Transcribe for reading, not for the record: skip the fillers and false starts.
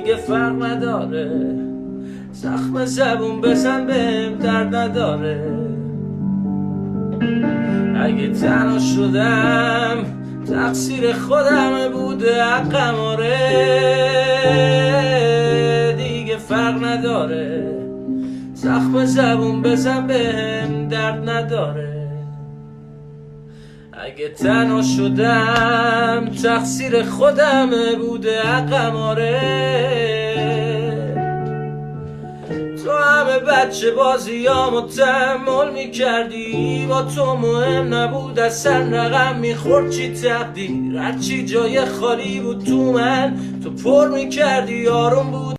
دیگه فرق نداره، زخم زبون بزن بهم درد نداره. اگه تنها شدم تقصیر خودم بوده، حقم آره، دیگه فرق نداره، زخم زبون بزن بهم درد نداره. اگه تنها شدم تقصیر خودم بوده، حقم آره. تو همه بچه بازیامو تحمل میکردی، با تو مهم نبود اصلا رقم میخورد چی تقدیر، هرچی جای خالی بود تو من تو پر میکردی، آروم بود